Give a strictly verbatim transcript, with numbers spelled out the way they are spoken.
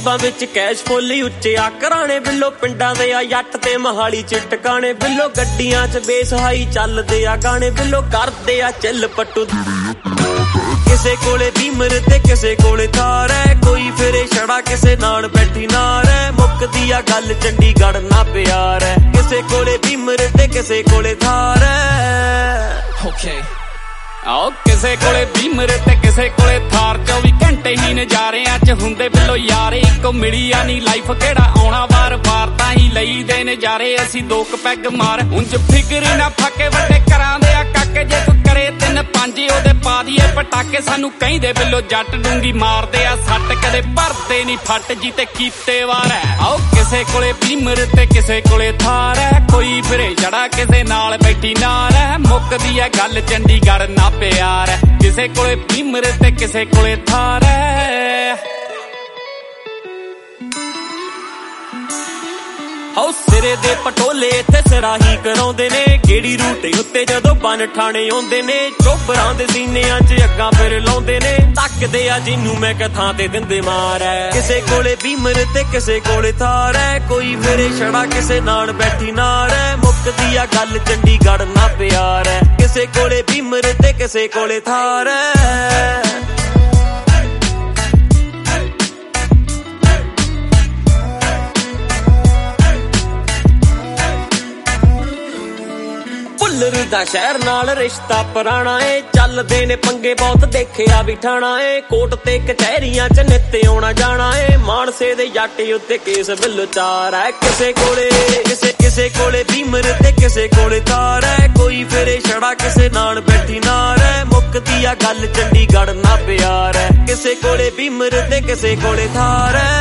ਜੇਬਾਂ ਵਿੱਚ ਕੈਸ਼ ਫੁੱਲ ਉੱਚੇ ਆ ਘਰਾਣੇ ਬਿੱਲੋ ਪਿੰਡਾਂ ਦੇ ਆ ਜੱਟ ਤੇ ਮਹਾਲੀ ਚ ਟਿਕਾਣੇ ਬਿੱਲੋ ਗੱਡੀਆਂ ਚ ਬੇਸਹਾਈ ਚੱਲਦੇ ਆ ਗਾਣੇ ਬਿੱਲੋ ਕਰਦੇ ਆ ਚੱਲ ਪੱਟੂ ਕਿਸੇ ਕੋਲੇ ਬੀਮਰ ਤੇ ਕਿਸੇ ਕੋਲੇ ਥਾਰ ਐ ਕੋਈ ਫਿਰੇ ਛੜਾ ਕਿਸੇ ਨਾਲ ਬੈਠੀ ਨਾਰ ਐ ਮੁੱਕਦੀ ਆ ਗੱਲ ਚੰਡੀਗੜ੍ਹ ਨਾ ਪਿਆਰ ਐ ਕਿਸੇ ਕੋਲੇ ਬੀਮਰ ਤੇ ਕਿਸੇ ਕੋਲੇ ਥਾਰ ਐ ਓਕੇ ਆਓ ਕਿਸੇ ਕੋਲੇ ਬੀਮਰ ਤੇ ਕਿਸੇ ਕੋਲੇ ਥਾਰ ਚੌਵੀ ਘੰਟੇ ਹੀ ਨਜ਼ਾਰਿਆਂ ਚ ਹੁੰਦੇ ਬਿੱਲੋ ਯਾਰੇ ਇੱਕੋ ਮਿਲੀ ਆ ਨੀ ਲਾਈਫ ਕਿਹੜਾ ਆਉਣਾ ਵਾਰ ਵਾਰ ਤਾਂ ਹੀ ਲਈ ਦੇ ਨਜ਼ਾਰੇ ਅਸੀਂ ਦੋ ਕ ਪੈਗ ਮਾਰ ਉਂਝ ਫਿਕਰ ਨਾ ਫਾਕੇ ਵੱਡੇ ਘਰਾਂ ਦੇ ਆ ਕਾਕੇ ਜੇ ਤੂੰ ਕਰੇ ਤਿੰਨ ਪੰਜ ਉਹਦੇ ਪਾ ਦੀਏ ਪਟਾਕੇ ਸਾਨੂੰ ਕਹਿੰਦੇ ਬਿੱਲੋ ਜੱਟ ਡੂੰਗੀ ਮਾਰਦੇ ਆ ਸੱਟ ਕਦੇ ਭਰਦੇ ਨੀ ਫੱਟ ਜੀ ਤੇ ਕੀਤੇ ਵਾਰ ਐ ਆਓ ਕਿਸੇ ਕੋਲੇ ਬੀਮਰ ਤੇ ਕਿਸੇ ਕੋਲੇ ਥਾਰ ਐ ਕੋਈ ਫਿਰੇ ਜੜਾ ਕਿਸੇ ਨਾਲ ਬੈਠੀ ਨਾਰ ਐ ਮੁੱਕਦੀ ਐ ਗੱਲ ਚੰਡੀਗੜ੍ਹ ਨਾ ਪਿਆਰ ਐ ਕਿਸੇ ਕੋਲੇ ਬੀਮਰ ਤੇ ਕਿਸੇ ਕੋਲੇ ਥਾਰ ਐ ਹਾਉ ਸਿਰੇ ਦੇ ਪਟੋਲੇ ਇੱਥੇ ਸਰਾਹੀ ਕਰਾਉਂਦੇ ਨੇ ਕਿਹੜੀ ਰੂਟ ਉੱਤੇ ਜਦੋਂ ਬਨ ਠਾਣੇ ਆਉਂਦੇ ਨੇ ਚੋਬਰਾਂ ਦੇ ਸੀਨਿਆਂ 'ਚ ਅੱਗਾਂ ਫਿਰ ਲਾਉਂਦੇ ਨੇ ਤੱਕਦੇ ਆ ਜਿਹਨੂੰ ਮੈਂ ਕਥਾਂ ਤੇ ਦਿੰਦੇ ਮਾਰ ਐ ਕਿਸੇ ਕੋਲੇ ਬੀਮਰ ਤੇ ਕਿਸੇ ਕੋਲੇ ਥਾਰ ਐ ਕੋਈ ਫਿਰੇ ਛੜਾ ਕਿਸੇ ਨਾਲ ਬੈਠੀ ਨਾਰ ਐ ਮੁੱਕਦੀ ਆ ਗੱਲ ਚੰਡੀਗੜ੍ਹ ਨਾ ਪਿਆਰ ਐ ਕਿਸੇ ਕੋਲੇ ਬੀਮਰ ਤੇ ਕਿਸੇ ਕੋਲੇ ਥਾਰ ਐ ਭੁੱਲਰ ਦਾ ਸ਼ਹਿਰ ਨਾਲ ਰਿਸ਼ਤਾ ਪੁਰਾਣਾ ਏ ਚੱਲਦੇ ਨੇ ਪੰਗੇ ਬਹੁਤ ਦੇਖਿਆ ਵੀ ਠਾਣਾ ਏ ਕੋਟ ਤੇ ਕਚਹਿਰੀਆਂ ਚ ਨਿੱਤ ਆਉਣਾ ਜਾਣਾ ਏ ਮਾਨਸੇ ਦੇ ਜੱਟ ਉੱਤੇ ਕੇਸ ਬਿੱਲੋ ਚਾਰ ਐ ਕਿਸੇ ਕੋਲੇ ਕਿਸੇ ਕਿਸੇ ਕੋਲੇ ਬੀਮਰ ਤੇ ਕਿਸੇ ਕੋਲੇ ਥਾਰ ਐ ਕੋਈ ਫਿਰੇ ਛੜਾ ਕਿਸੇ ਨਾਲ ਬੈਠੀ ਨਾਰ ਐ ਮੁੱਕਦੀ ਆ ਗੱਲ ਚੰਡੀਗੜ੍ਹ ਨਾ ਪਿਆਰ ਐ ਕਿਸੇ ਕੋਲੇ ਬੀਮਰ ਤੇ ਕਿਸੇ ਕੋਲੇ ਥਾਰ ਐ